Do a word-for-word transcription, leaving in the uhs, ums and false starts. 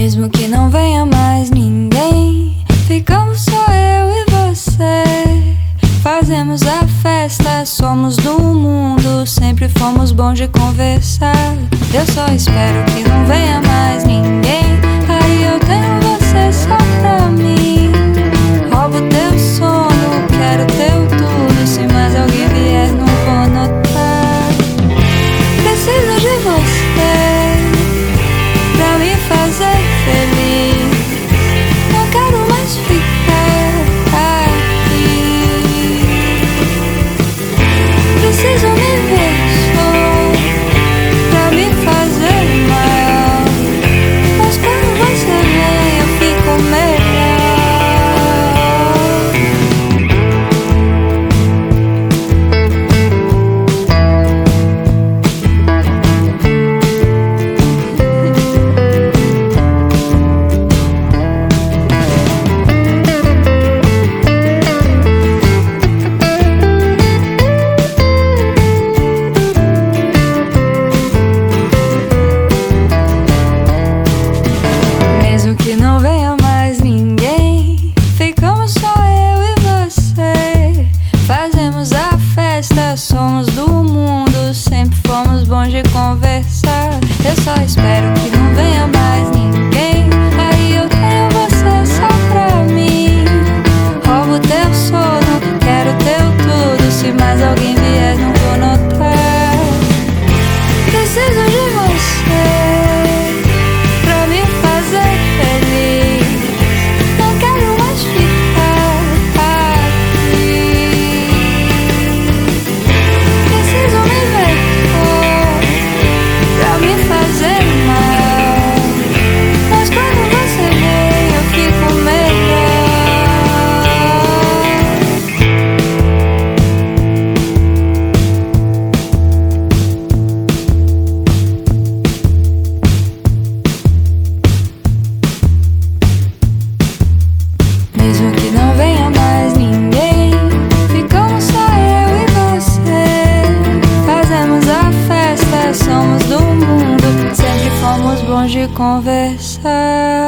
Mesmo que não venha mais ninguém, ficamos só eu e você. Fazemos a festa, somos do mundo, sempre fomos bons de conversar. Eu só espero que não venha mais ninguém, aí eu tenho você só pra mim. Roubo teu sono, quero teu tudo, se mais alguém vier não vou notar. Preciso de você pra me fazer feliz, não quero mais ficar aqui. Preciso me ver só pra me fazer mal, mas quando você vem eu fico melhor. Que não venha mais ninguém, ficamos só eu e você. Fazemos a festa, somos do mundo, sempre fomos bons de conversar. Eu só espero que não venha mais ninguém, aí eu tenho você só pra mim. Roubo teu sono, quero teu tudo, se mais alguém vier não vou notar. Preciso de você pra me fazer feliz, não quero mais ficar aqui. Preciso me ver pra me fazer mal, mas quando você vem eu fico melhor. Mesmo que não venha mais ninguém, ficamos só eu e você. Fazemos a festa, somos do mundo, sempre fomos bons de conversar.